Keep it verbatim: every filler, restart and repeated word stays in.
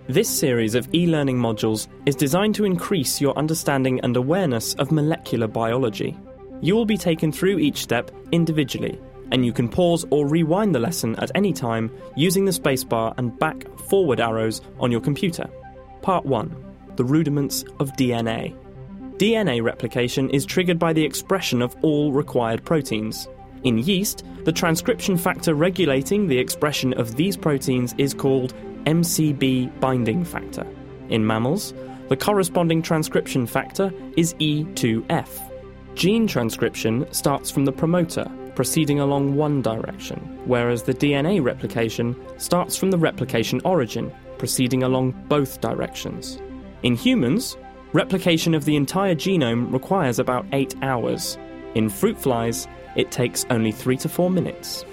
This series of e-learning modules is designed to increase your understanding and awareness of molecular biology. You will be taken through each step individually, and you can pause or rewind the lesson at any time using the spacebar and back-forward arrows on your computer. Part one. The rudiments of D N A. D N A replication is triggered by the expression of all required proteins. In yeast, the transcription factor regulating the expression of these proteins is called M C B binding factor. In mammals, the corresponding transcription factor is E two F. Gene transcription starts from the promoter, proceeding along one direction, whereas the D N A replication starts from the replication origin, proceeding along both directions. In humans, replication of the entire genome requires about eight hours. In fruit flies, it takes only three to four minutes.